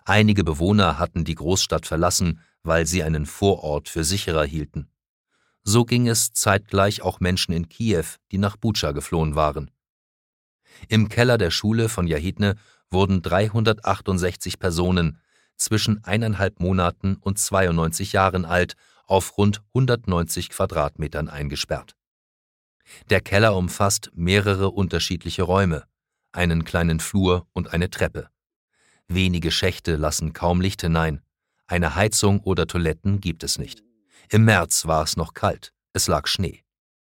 Einige Bewohner hatten die Großstadt verlassen, weil sie einen Vorort für sicherer hielten. So ging es zeitgleich auch Menschen in Kiew, die nach Butscha geflohen waren. Im Keller der Schule von Jahidne wurden 368 Personen zwischen 1,5 Monaten und 92 Jahren alt auf rund 190 Quadratmetern eingesperrt. Der Keller umfasst mehrere unterschiedliche Räume, einen kleinen Flur und eine Treppe. Wenige Schächte lassen kaum Licht hinein. Eine Heizung oder Toiletten gibt es nicht. Im März war es noch kalt, es lag Schnee.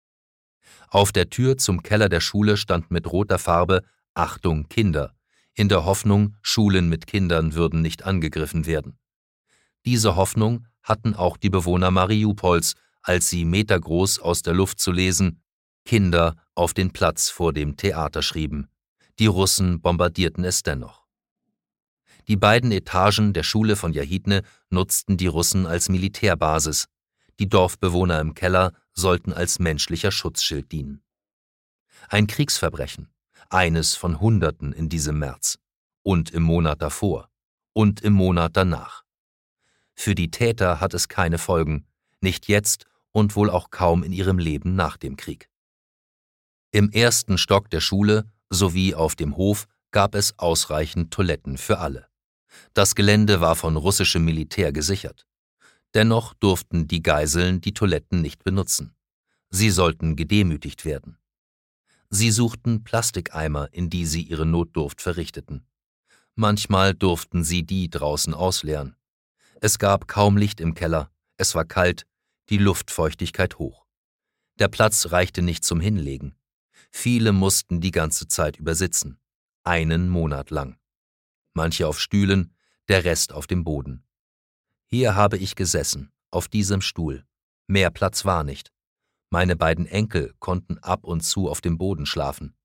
Auf der Tür zum Keller der Schule stand mit roter Farbe »Achtung Kinder«, in der Hoffnung, Schulen mit Kindern würden nicht angegriffen werden. Diese Hoffnung hatten auch die Bewohner Mariupols, als sie metergroß aus der Luft zu lesen »Kinder auf den Platz vor dem Theater« schrieben. Die Russen bombardierten es dennoch. Die beiden Etagen der Schule von Jahidne nutzten die Russen als Militärbasis. Die Dorfbewohner im Keller sollten als menschlicher Schutzschild dienen. Ein Kriegsverbrechen, eines von Hunderten in diesem März und im Monat davor und im Monat danach. Für die Täter hat es keine Folgen, nicht jetzt und wohl auch kaum in ihrem Leben nach dem Krieg. Im ersten Stock der Schule sowie auf dem Hof gab es ausreichend Toiletten für alle. Das Gelände war von russischem Militär gesichert. Dennoch durften die Geiseln die Toiletten nicht benutzen. Sie sollten gedemütigt werden. Sie suchten Plastikeimer, in die sie ihre Notdurft verrichteten. Manchmal durften sie die draußen ausleeren. Es gab kaum Licht im Keller, es war kalt, die Luftfeuchtigkeit hoch. Der Platz reichte nicht zum Hinlegen. Viele mussten die ganze Zeit über sitzen, 1 Monat lang. Manche auf Stühlen, der Rest auf dem Boden. Hier habe ich gesessen, auf diesem Stuhl. Mehr Platz war nicht. Meine beiden Enkel konnten ab und zu auf dem Boden schlafen.